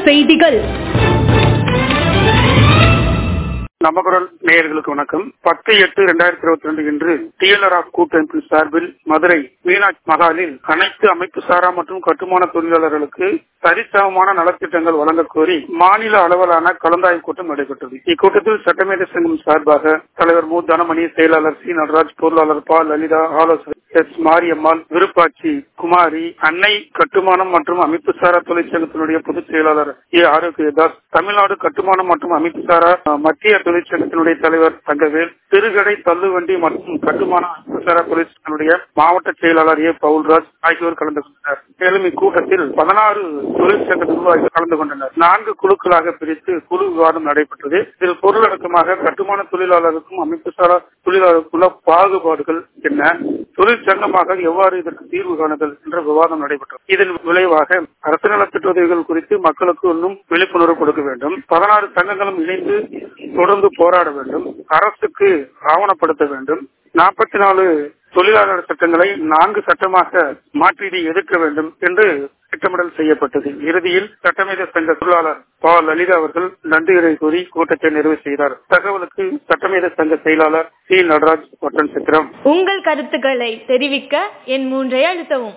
செய்திகள். நமக்குரல் நேயர்களுக்கு வணக்கம். 10/8/2022 இன்று டிஎல்ஆர்எஃப் கூட்டமைப்பின் சார்பில் மதுரை மீனாட்சி மகாலில் அனைத்து அமைப்பு சாரா மற்றும் கட்டுமான தொழிலாளர்களுக்கு சரிசமமான நலத்திட்டங்கள் வழங்க கோரி மாநில அளவிலான கலந்தாய்வு கூட்டம் நடைபெற்றது. இக்கூட்டத்தில் சட்டமேதை சங்கம் சார்பாக தலைவர் மு. தனமணி, செயலாளர் சி. நடராஜ், பொருளாளர் பா. லலிதா, ஆலோசகர் எஸ். மாரியம்மாள், விருப்பாட்சி குமாரி, அன்னை கட்டுமானம் மற்றும் அமைப்பு சாரா தொழிற்சங்கத்தினுடைய பொதுச் செயலாளர் ஏ. ஆரோக்கியதாஸ், தமிழ்நாடு கட்டுமானம் மற்றும் அமைப்பு சாரா மத்திய தொழிற்சங்கத்தினுடைய தலைவர் தங்கவேல், சிறுகடை தள்ளுவண்டி மற்றும் கட்டுமான அமைப்பு சாரா தொழிற்சங்கத்தினுடைய மாவட்ட செயலாளர் ஏ. பவுல்ராஜ் ஆகியோர் கலந்து கொண்டனர். மேலும் இக்கூட்டத்தில் 16 தொழிற்சங்க நிர்வாகிகள் கலந்து கொண்டனர். 4 குழுக்களாக பிரித்து குழு விவாதம் நடைபெற்றது. இதில் பொருளடக்கமாக கட்டுமான தொழிலாளருக்கும் அமைப்பு சாரா தொழிலாளருக்குள்ள பாகுபாடுகள் என்ன, தொழிற்சங்கமாக எவ்வாறு இதற்கு தீர்வு காணுதல் என்ற விவாதம் நடைபெற்றது. இதன் விளைவாக அரசு நலத்திட்ட உதவிகள் குறித்து மக்களுக்கு இன்னும் விழிப்புணர்வு கொடுக்க வேண்டும். 16 சங்கங்களும் இணைந்து தொடர்ந்து போராட வேண்டும். அரசுக்கு ஆவணப்படுத்த வேண்டும். 44 தொழிலாளர் சட்டங்களை 4 சட்டமாக மாற்றீடு எதிர்க்க வேண்டும் என்று திட்டமிடல் செய்யப்பட்டது. இறுதியில் சட்டமேதை சங்க தொழிலாளர் பா. லலிதா அவர்கள் நன்றியுரை கூறி கூட்டத்தை நிறைவு செய்தார். தகவலுக்கு சட்டமேதை சங்க செயலாளர் சி. நடராஜ், ஒட்டன்சத்திரம். உங்கள் கருத்துக்களை தெரிவிக்க எண் 3 அழுத்தவும்.